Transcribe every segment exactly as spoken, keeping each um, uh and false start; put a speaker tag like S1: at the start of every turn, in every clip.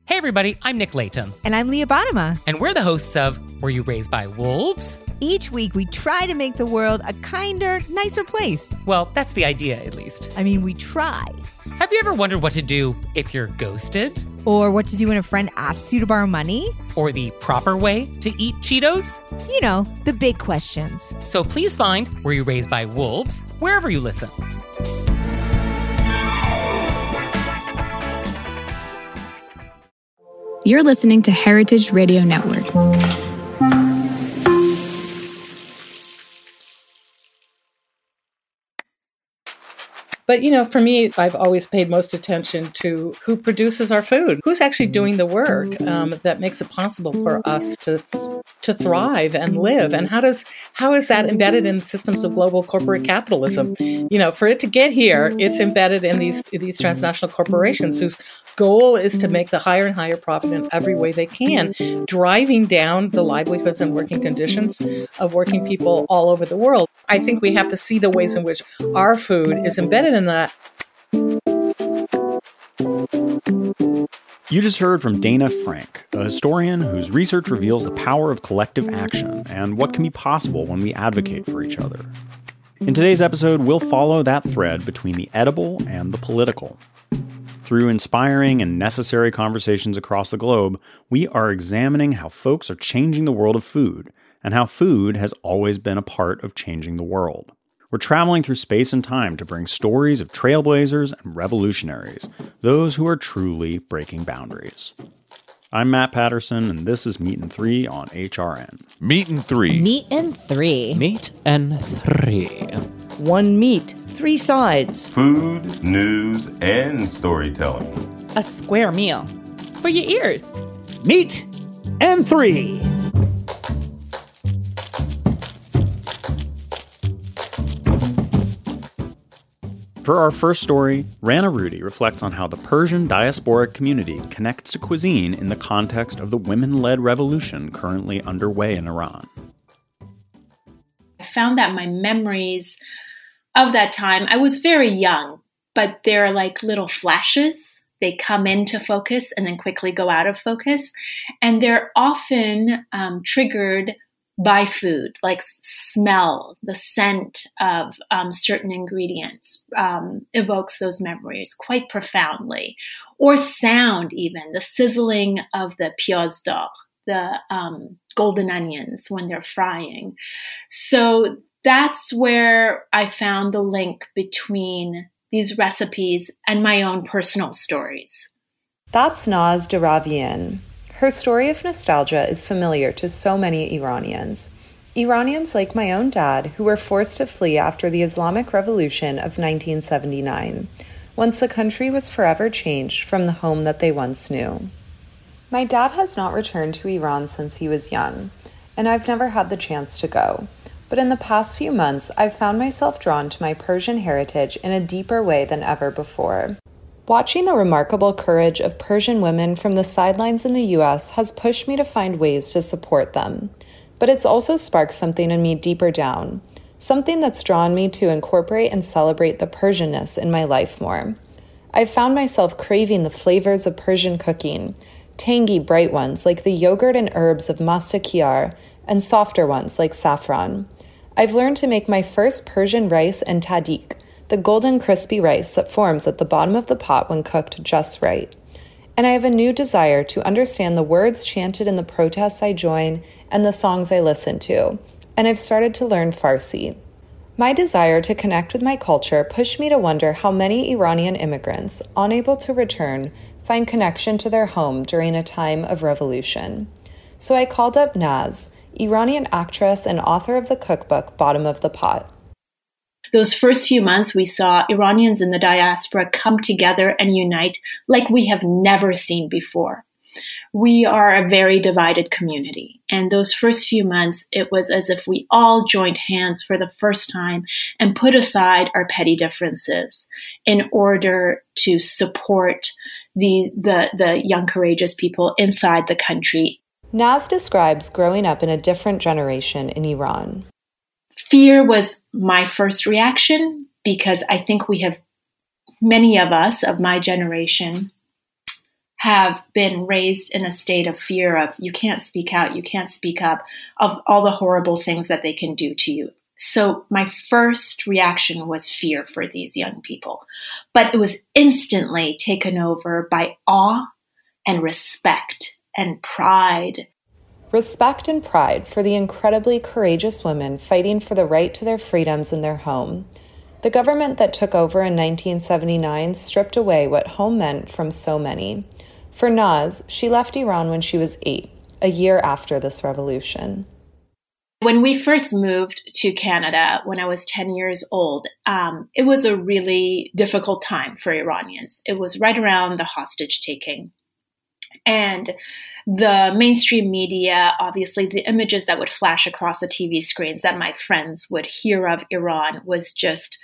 S1: Hey everybody, I'm Nick Layton.
S2: And I'm Leah Bottima.
S1: And we're the hosts of Were You Raised by Wolves?
S2: Each week we try to make the world a kinder, nicer place.
S1: Well, that's the idea, at least.
S2: I mean, we try.
S1: Have you ever wondered what to do if you're ghosted?
S2: Or what to do when a friend asks you to borrow money?
S1: Or the proper way to eat Cheetos?
S2: You know, the big questions.
S1: So please find Were You Raised by Wolves wherever you listen.
S3: You're listening to Heritage Radio Network.
S4: But, you know, for me, I've always paid most attention to who produces our food, who's actually doing the work um, that makes it possible for us to to thrive and live. And how does how is that embedded in systems of global corporate capitalism? You know, for it to get here, it's embedded in these these transnational corporations whose goal is to make the higher and higher profit in every way they can, driving down the livelihoods and working conditions of working people all over the world. I think we have to see the ways in which our food is embedded in that.
S5: You just heard from Dana Frank, a historian whose research reveals the power of collective action and what can be possible when we advocate for each other. In today's episode, we'll follow that thread between the edible and the political. Through inspiring and necessary conversations across the globe, we are examining how folks are changing the world of food, and how food has always been a part of changing the world. We're traveling through space and time to bring stories of trailblazers and revolutionaries, those who are truly breaking boundaries. I'm Matt Patterson, and this is Meat and Three on H R N.
S6: Meat and Three.
S7: Meat and Three.
S8: Meat and Three.
S9: One meat, three sides.
S10: Food, news, and storytelling.
S11: A square meal for your ears.
S12: Meat and Three.
S5: For our first story, Rana Rudy reflects on how the Persian diasporic community connects to cuisine in the context of the women-led revolution currently underway in Iran.
S13: I found that my memories of that time, I was very young, but they're like little flashes. They come into focus and then quickly go out of focus. And they're often um, triggered by food, like smell, the scent of um, certain ingredients um, evokes those memories quite profoundly. Or sound even, the sizzling of the pièce d'or, the um, golden onions when they're frying. So that's where I found the link between these recipes and my own personal stories.
S14: That's Naz Daravian. Her story of nostalgia is familiar to so many Iranians. Iranians like my own dad, who were forced to flee after the Islamic Revolution of nineteen seventy-nine, once the country was forever changed from the home that they once knew. My dad has not returned to Iran since he was young, and I've never had the chance to go. But in the past few months, I've found myself drawn to my Persian heritage in a deeper way than ever before. Watching the remarkable courage of Persian women from the sidelines in the U S has pushed me to find ways to support them. But it's also sparked something in me deeper down, something that's drawn me to incorporate and celebrate the Persianness in my life more. I've found myself craving the flavors of Persian cooking, tangy, bright ones like the yogurt and herbs of mastakiyar, and softer ones like saffron. I've learned to make my first Persian rice and tadik, the golden crispy rice that forms at the bottom of the pot when cooked just right. And I have a new desire to understand the words chanted in the protests I join and the songs I listen to, and I've started to learn Farsi. My desire to connect with my culture pushed me to wonder how many Iranian immigrants, unable to return, find connection to their home during a time of revolution. So I called up Naz, Iranian actress and author of the cookbook Bottom of the Pot.
S13: Those first few months, we saw Iranians in the diaspora come together and unite like we have never seen before. We are a very divided community. And those first few months, it was as if we all joined hands for the first time and put aside our petty differences in order to support the, the, the young, courageous people inside the country.
S14: Naz describes growing up in a different generation in Iran.
S13: Fear was my first reaction because I think we have, many of us of my generation, have been raised in a state of fear of you can't speak out, you can't speak up, of all the horrible things that they can do to you. So my first reaction was fear for these young people, but it was instantly taken over by awe and respect and pride.
S14: Respect and pride for the incredibly courageous women fighting for the right to their freedoms in their home. The government that took over in nineteen seventy-nine stripped away what home meant from so many. For Naz, she left Iran when she was eight, a year after this revolution.
S13: When we first moved to Canada, when I was ten years old, um, it was a really difficult time for Iranians. It was right around the hostage taking. And the mainstream media, obviously the images that would flash across the T V screens that my friends would hear of Iran was just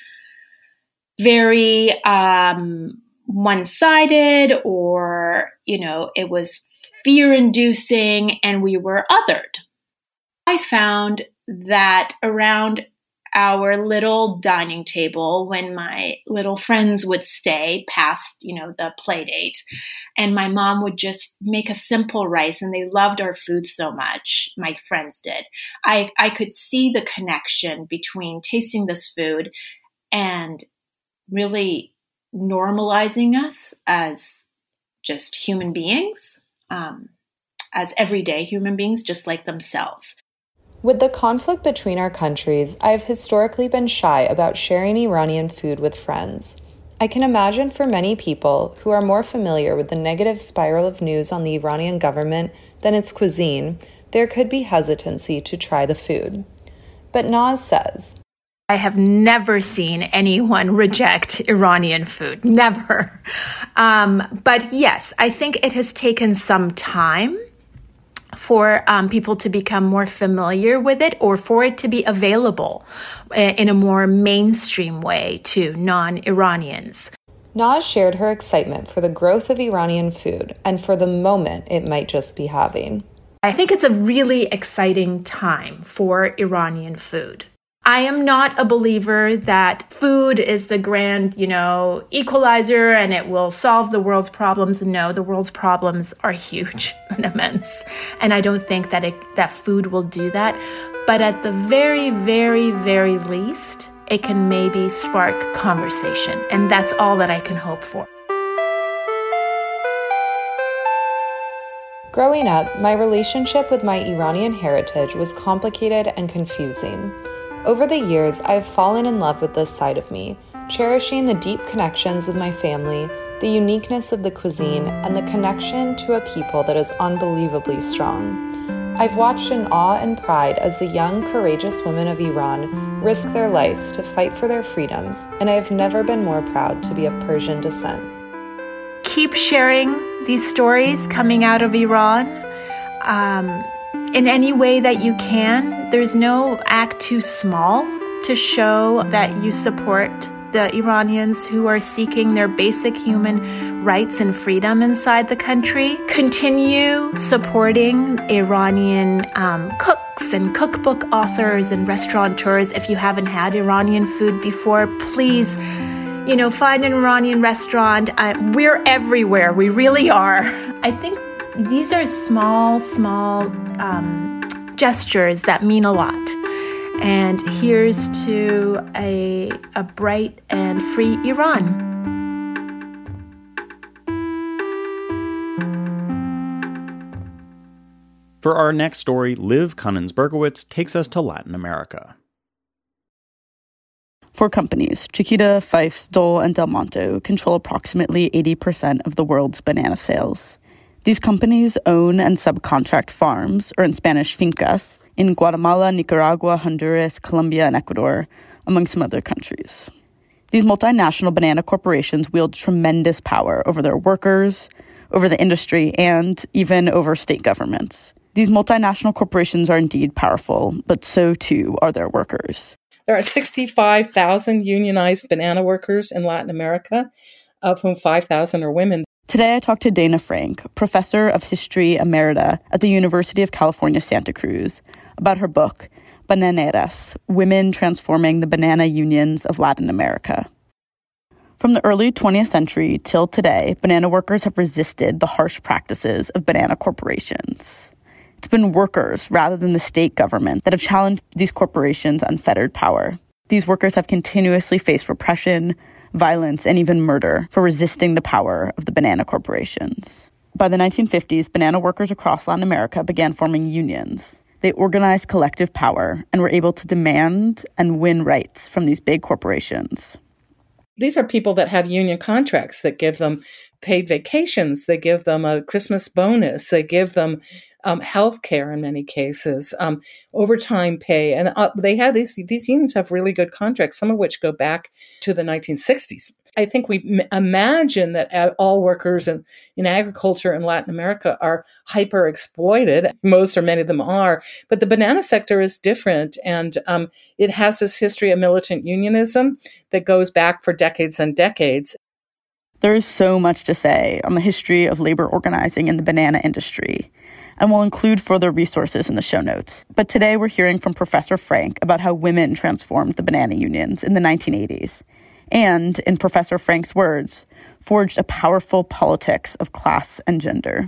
S13: very um, one-sided, or, you know, it was fear-inducing, and we were othered. I found that around our little dining table, when my little friends would stay past, you know, the play date, and my mom would just make a simple rice, and they loved our food so much, my friends did. I, I could see the connection between tasting this food and really normalizing us as just human beings, um, as everyday human beings, just like themselves.
S14: With the conflict between our countries, I've historically been shy about sharing Iranian food with friends. I can imagine for many people who are more familiar with the negative spiral of news on the Iranian government than its cuisine, there could be hesitancy to try the food. But Naz says,
S11: I have never seen anyone reject Iranian food. Never. Um, but yes, I think it has taken some time for um, people to become more familiar with it, or for it to be available in a more mainstream way to non-Iranians.
S14: Naz shared her excitement for the growth of Iranian food and for the moment it might just be having.
S11: I think it's a really exciting time for Iranian food. I am not a believer that food is the grand, you know, equalizer and it will solve the world's problems. No, the world's problems are huge and immense. And I don't think that it, that food will do that. But at the very, very, very least, it can maybe spark conversation. And that's all that I can hope for.
S14: Growing up, my relationship with my Iranian heritage was complicated and confusing. Over the years, I've fallen in love with this side of me, cherishing the deep connections with my family, the uniqueness of the cuisine, and the connection to a people that is unbelievably strong. I've watched in awe and pride as the young, courageous women of Iran risk their lives to fight for their freedoms, and I have never been more proud to be of Persian descent.
S11: Keep sharing these stories coming out of Iran. Um, In any way that you can. There's no act too small to show that you support the Iranians who are seeking their basic human rights and freedom inside the country. Continue supporting Iranian um, cooks and cookbook authors and restaurateurs. If you haven't had Iranian food before, please, you know, find an Iranian restaurant. Uh, we're everywhere. We really are. I think these are small, small um, gestures that mean a lot. And here's to a, a bright and free Iran.
S5: For our next story, Liv Cunnins-Berkowitz takes us to Latin America.
S6: Four companies, Chiquita, Fifes, Dole, and Del Monte, control approximately eighty percent of the world's banana sales. These companies own and subcontract farms, or in Spanish, fincas, in Guatemala, Nicaragua, Honduras, Colombia, and Ecuador, among some other countries. These multinational banana corporations wield tremendous power over their workers, over the industry, and even over state governments. These multinational corporations are indeed powerful, but so too are their workers.
S4: There are sixty-five thousand unionized banana workers in Latin America, of whom five thousand are women.
S6: Today I talked to Dana Frank, professor of history emerita at the University of California, Santa Cruz, about her book, Bananeras, Women Transforming the Banana Unions of Latin America. From the early twentieth century till today, banana workers have resisted the harsh practices of banana corporations. It's been workers, rather than the state government, that have challenged these corporations' unfettered power. These workers have continuously faced repression, violence, and even murder for resisting the power of the banana corporations. By the nineteen fifties, banana workers across Latin America began forming unions. They organized collective power and were able to demand and win rights from these big corporations.
S4: These are people that have union contracts that give them paid vacations. They give them a Christmas bonus. They give them um, health care in many cases, um, overtime pay. And uh, they have these, these unions have really good contracts, some of which go back to the nineteen sixties. I think we m- imagine that all workers in, in agriculture in Latin America are hyper exploited. Most or many of them are. But the banana sector is different. And um, it has this history of militant unionism that goes back for decades and decades.
S6: There is so much to say on the history of labor organizing in the banana industry, and we'll include further resources in the show notes. But today we're hearing from Professor Frank about how women transformed the banana unions in the nineteen eighties, and, in Professor Frank's words, forged a powerful politics of class and gender.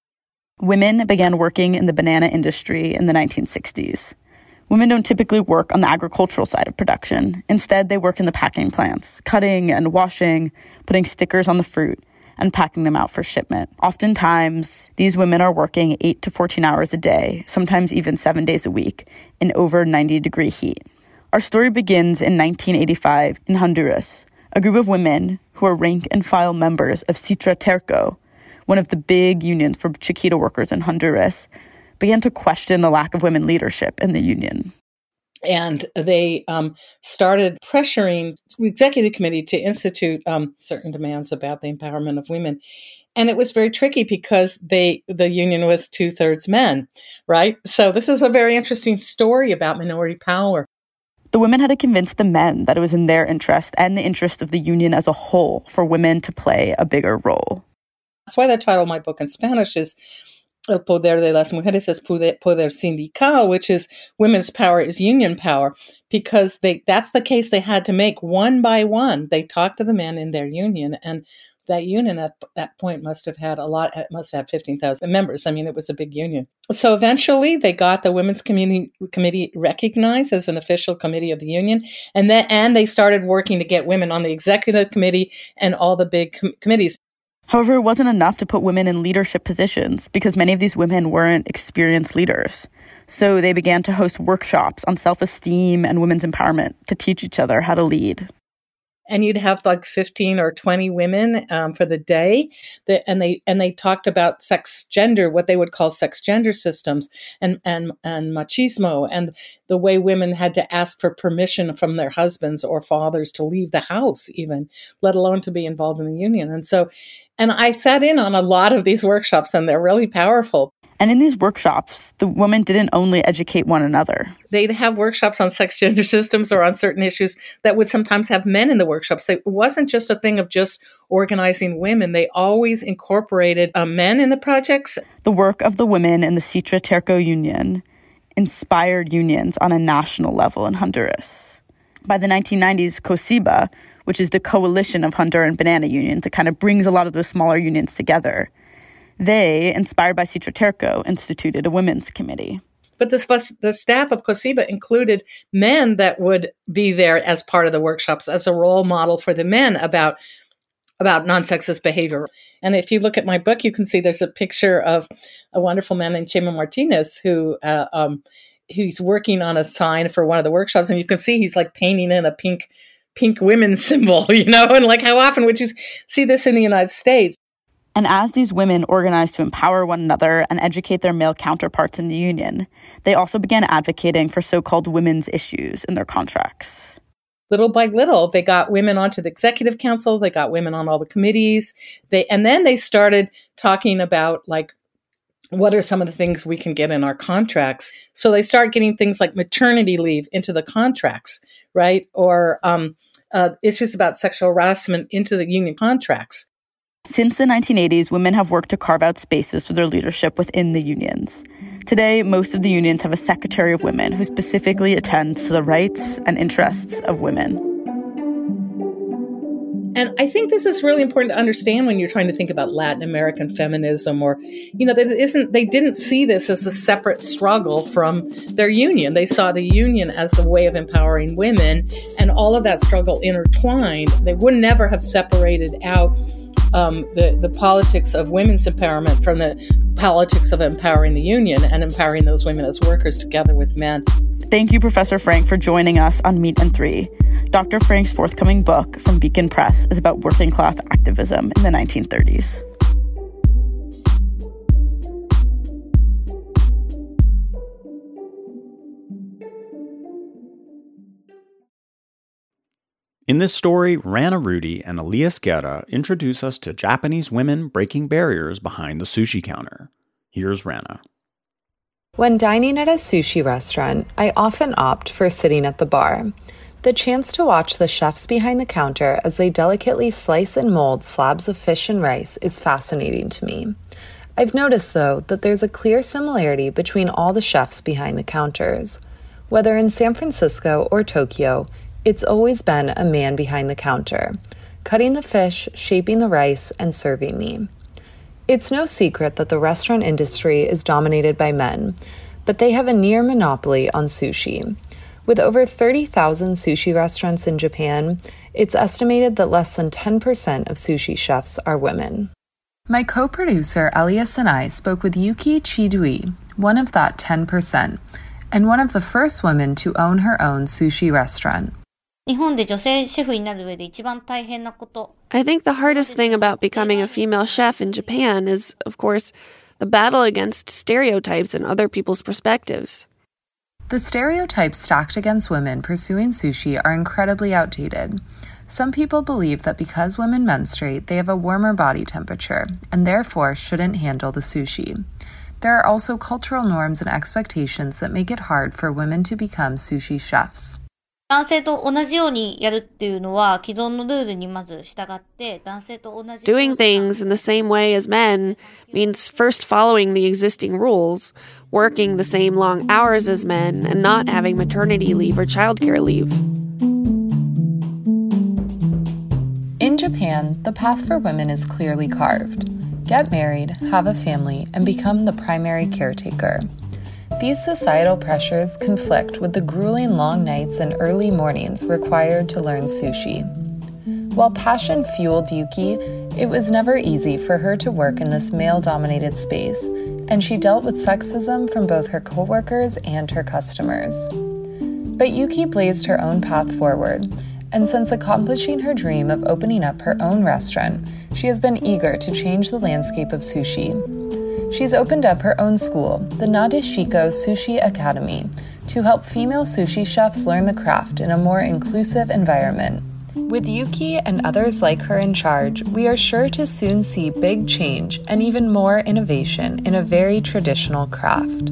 S6: Women began working in the banana industry in the nineteen sixties. Women don't typically work on the agricultural side of production. Instead, they work in the packing plants, cutting and washing, putting stickers on the fruit, and packing them out for shipment. Oftentimes, these women are working eight to fourteen hours a day, sometimes even seven days a week, in over ninety degree heat. Our story begins in nineteen eighty-five in Honduras. A group of women who are rank and file members of Citra Terco, one of the big unions for Chiquita workers in Honduras, began to question the lack of women leadership in the union.
S4: And they um, started pressuring the executive committee to institute um, certain demands about the empowerment of women. And it was very tricky because they the union was two-thirds men, right? So this is a very interesting story about minority power.
S6: The women had to convince the men that it was in their interest and the interest of the union as a whole for women to play a bigger role.
S4: That's why the title of my book in Spanish is El Poder de las Mujeres es Poder, poder Sindical, which is women's power is union power, because they that's the case they had to make one by one. They talked to the men in their union, and that union at that point must have had a lot, it must have had fifteen thousand members. I mean, it was a big union. So eventually they got the Women's Community Committee recognized as an official committee of the union, and then and they started working to get women on the executive committee and all the big com- committees.
S6: However, it wasn't enough to put women in leadership positions because many of these women weren't experienced leaders. So they began to host workshops on self-esteem and women's empowerment to teach each other how to lead.
S4: And you'd have like fifteen or twenty women um, for the day. That, and they and they talked about sex gender, what they would call sex gender systems and, and, and machismo, and the way women had to ask for permission from their husbands or fathers to leave the house even, let alone to be involved in the union. And so, and I sat in on a lot of these workshops, and they're really powerful.
S6: And in these workshops, the women didn't only educate one another.
S4: They'd have workshops on sex gender systems or on certain issues that would sometimes have men in the workshops. It wasn't just a thing of just organizing women. They always incorporated uh, men in the projects.
S6: The work of the women in the Citra Terco Union inspired unions on a national level in Honduras. By the nineteen nineties, COSIBA, which is the coalition of Honduran banana unions, it kind of brings a lot of the smaller unions together. They, inspired by Citra Terco, instituted a women's committee.
S4: But the, the staff of COSIBA included men that would be there as part of the workshops as a role model for the men about, about non-sexist behavior. And if you look at my book, you can see there's a picture of a wonderful man named Chema Martinez who uh, um, he's working on a sign for one of the workshops. And you can see he's like painting in a pink pink women symbol, you know, and like how often would you see this in the United States?
S6: And as these women organized to empower one another and educate their male counterparts in the union, they also began advocating for so-called women's issues in their contracts.
S4: Little by little, they got women onto the executive council, they got women on all the committees, they and then they started talking about, like, what are some of the things we can get in our contracts? So they start getting things like maternity leave into the contracts, right? Or um, uh, issues about sexual harassment into the union contracts.
S6: Since the nineteen eighties, women have worked to carve out spaces for their leadership within the unions. Today, most of the unions have a secretary of women who specifically attends to the rights and interests of women.
S4: And I think this is really important to understand when you're trying to think about Latin American feminism, or, you know, that it isn't, they didn't see this as a separate struggle from their union. They saw the union as the way of empowering women, and all of that struggle intertwined. They would never have separated out um, the, the politics of women's empowerment from the politics of empowering the union and empowering those women as workers together with men.
S6: Thank you, Professor Frank, for joining us on Meat and Three. Doctor Frank's forthcoming book from Beacon Press is about working class activism in the nineteen thirties.
S5: In this story, Rana Rudy and Elias Guerra introduce us to Japanese women breaking barriers behind the sushi counter. Here's Rana.
S14: When dining at a sushi restaurant, I often opt for sitting at the bar. The chance to watch the chefs behind the counter as they delicately slice and mold slabs of fish and rice is fascinating to me. I've noticed, though, that there's a clear similarity between all the chefs behind the counters. Whether in San Francisco or Tokyo, it's always been a man behind the counter, cutting the fish, shaping the rice, and serving me. It's no secret that the restaurant industry is dominated by men, but they have a near monopoly on sushi. With over thirty thousand sushi restaurants in Japan, it's estimated that less than ten percent of sushi chefs are women. My co-producer Elias and I spoke with Yuki Chidui, one of that ten percent, and one of the first women to own her own sushi restaurant.
S7: I think the hardest thing about becoming a female chef in Japan is, of course, the battle against stereotypes and other people's perspectives.
S14: The stereotypes stacked against women pursuing sushi are incredibly outdated. Some people believe that because women menstruate, they have a warmer body temperature and therefore shouldn't handle the sushi. There are also cultural norms and expectations that make it hard for women to become sushi chefs.
S7: Doing things in the same way as men means first following the existing rules, working the same long hours as men, and not having maternity leave or childcare leave.
S14: In Japan, the path for women is clearly carved. Get married, have a family, and become the primary caretaker. These societal pressures conflict with the grueling long nights and early mornings required to learn sushi. While passion fueled Yuki, it was never easy for her to work in this male-dominated space, and she dealt with sexism from both her coworkers and her customers. But Yuki blazed her own path forward, and since accomplishing her dream of opening up her own restaurant, she has been eager to change the landscape of sushi. She's opened up her own school, the Nadeshiko Sushi Academy, to help female sushi chefs learn the craft in a more inclusive environment. With Yuki and others like her in charge, we are sure to soon see big change and even more innovation in a very traditional craft.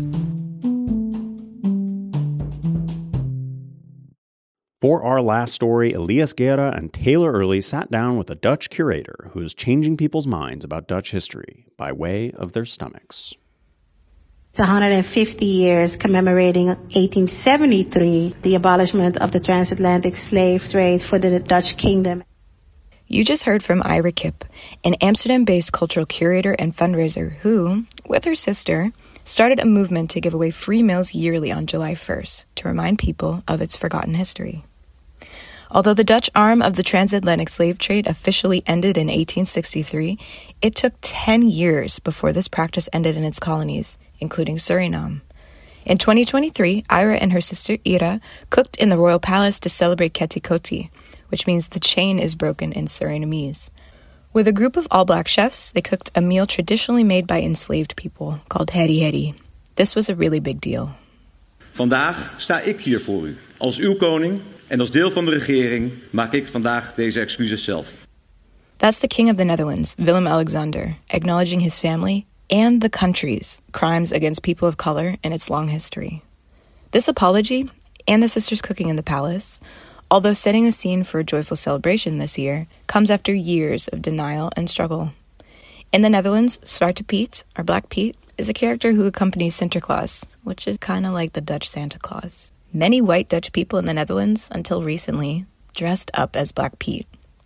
S5: For our last story, Elias Guerra and Taylor Early sat down with a Dutch curator who is changing people's minds about Dutch history by way of their stomachs.
S15: It's one hundred fifty years commemorating eighteen seventy-three, the abolishment of the transatlantic slave trade for the Dutch kingdom.
S16: You just heard from Ira Kipp, an Amsterdam-based cultural curator and fundraiser who, with her sister, started a movement to give away free meals yearly on July first to remind people of its forgotten history. Although the Dutch arm of the transatlantic slave trade officially ended in eighteen sixty-three, it took ten years before this practice ended in its colonies, including Suriname. In twenty twenty-three, Ira and her sister Ira cooked in the Royal Palace to celebrate Ketikoti, which means the chain is broken in Surinamese. With a group of all-black chefs, they cooked a meal traditionally made by enslaved people called heri heri. This was a really big deal.
S17: Vandaag sta ik hier voor u, als uw koning en als deel van de regering maak ik vandaag deze excuses zelf.
S16: That's the King of the Netherlands, Willem-Alexander, acknowledging his family and the country's crimes against people of color in its long history. This apology, and the sisters cooking in the palace, although setting the scene for a joyful celebration this year, comes after years of denial and struggle. In the Netherlands, Zwarte Piet, or Black Pete, is a character who accompanies Sinterklaas, which is kind of like the Dutch Santa Claus. Many white Dutch people in the Netherlands, until recently, dressed up as Black Pete.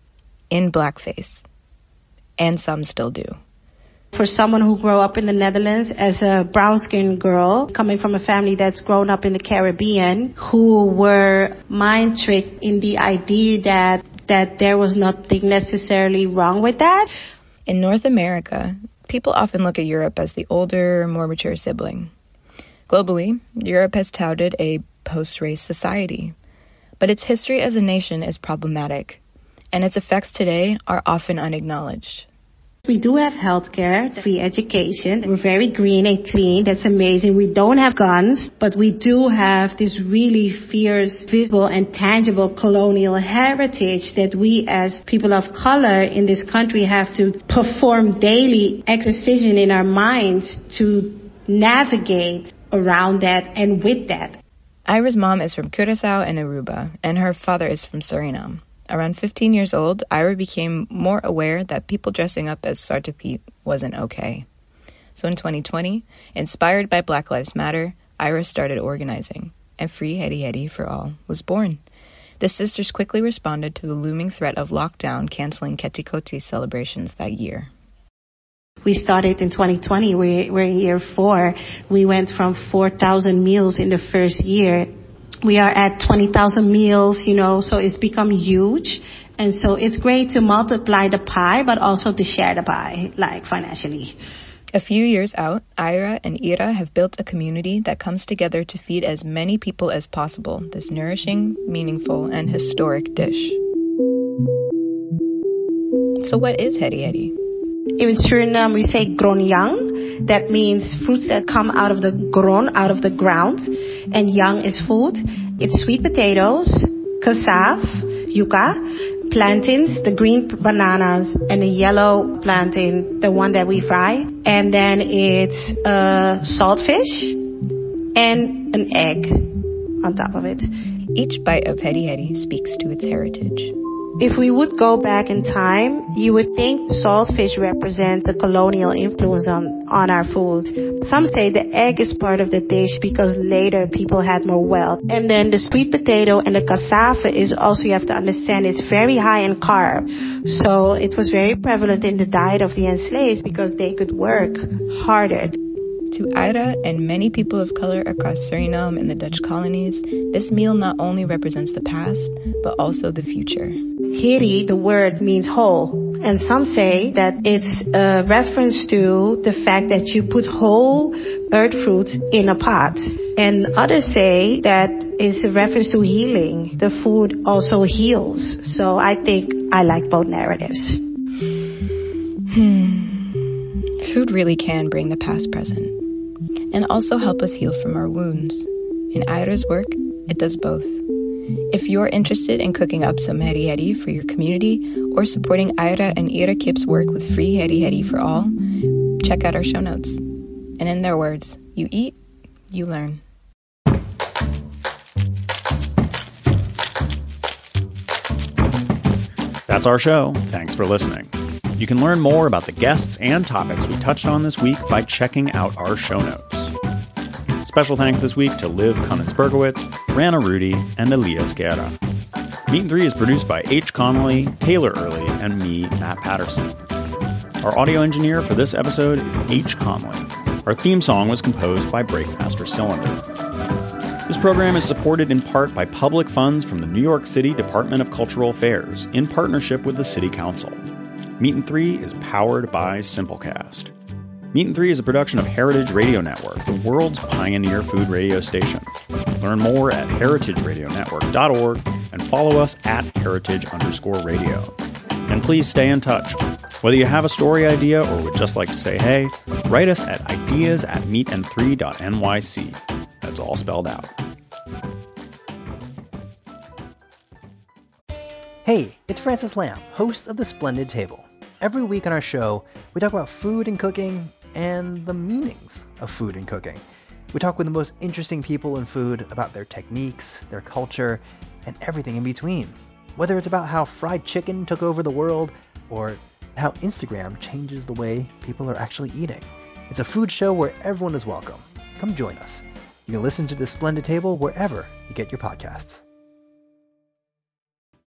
S16: in blackface. And some still do.
S15: For someone who grew up in the Netherlands as a brown-skinned girl, coming from a family that's grown up in the Caribbean, who were mind-tricked in the idea that, that there was nothing necessarily wrong with that.
S16: In North America, people often look at Europe as the older, more mature sibling. Globally, Europe has touted a post-race society. But its history as a nation is problematic, and its effects today are often unacknowledged.
S15: We do have healthcare, free education. We're very green and clean. That's amazing. We don't have guns, but we do have this really fierce, visible and tangible colonial heritage that we as people of color in this country have to perform daily exercision in our minds to navigate around that and with that.
S16: Ira's mom is from Curaçao and Aruba, and her father is from Suriname. Around fifteen years old, Ira became more aware that people dressing up as Zwarte Piet wasn't okay. So in twenty twenty, inspired by Black Lives Matter, Ira started organizing, and Free Hedi Hedi for All was born. The sisters quickly responded to the looming threat of lockdown canceling Ketikoti celebrations that year.
S15: We started in twenty twenty, we're, we're in year four. We went from four thousand meals in the first year. We are at twenty thousand meals, you know, so it's become huge. And so it's great to multiply the pie, but also to share the pie, like financially.
S16: A few years out, Ira and Ira have built a community that comes together to feed as many people as possible this nourishing, meaningful, and historic dish. So what is Hedi Hedi?
S15: In Suriname, we say gronjang. That means fruits that come out of the gron, out of the ground. And yang is food. It's sweet potatoes, cassave, yuca, plantains, the green bananas, and the yellow plantain, the one that we fry. And then it's uh, saltfish and an egg on top of it.
S16: Each bite of Hedi Hedi speaks to its heritage.
S15: If we would go back in time, you would think saltfish represents the colonial influence on, on our food. Some say the egg is part of the dish because later people had more wealth. And then the sweet potato and the cassava is also, you have to understand, it's very high in carb. So it was very prevalent in the diet of the enslaved because they could work harder.
S16: To Ira and many people of color across Suriname and the Dutch colonies, this meal not only represents the past, but also the future.
S15: Hedi, the word, means whole. And some say that it's a reference to the fact that you put whole earth fruits in a pot. And others say that it's a reference to healing. The food also heals. So I think I like both narratives.
S16: Hmm. Food really can bring the past present and also help us heal from our wounds. In Ira's work, it does both. If you're interested in cooking up some Hedi Hedi for your community or supporting Ira and Ira Kip's work with Free Hedi Hedi for All, check out our show notes. And in their words, you eat, you learn.
S5: That's our show. Thanks for listening. You can learn more about the guests and topics we touched on this week by checking out our show notes. Special thanks this week to Liv Cummins-Bergowitz, Rana Rudy, and Elias Guerra. Meat and Three is produced by H. Connolly, Taylor Early, and me, Matt Patterson. Our audio engineer for this episode is H. Connolly. Our theme song was composed by Breakmaster Cylinder. This program is supported in part by public funds from the New York City Department of Cultural Affairs in partnership with the City Council. Meat and Three is powered by Simplecast. Meat and Three is a production of Heritage Radio Network, the world's pioneer food radio station. Learn more at heritage radio network dot org and follow us at heritage underscore radio. And please stay in touch. Whether you have a story idea or would just like to say hey, write us at ideas at meat and three dot n y c. That's all spelled out.
S18: Hey, it's Francis Lamb, host of The Splendid Table. Every week on our show, we talk about food and cooking and the meanings of food and cooking. We talk with the most interesting people in food about their techniques, their culture, and everything in between. Whether it's about how fried chicken took over the world or how Instagram changes the way people are actually eating. It's a food show where everyone is welcome. Come join us. You can listen to The Splendid Table wherever you get your podcasts.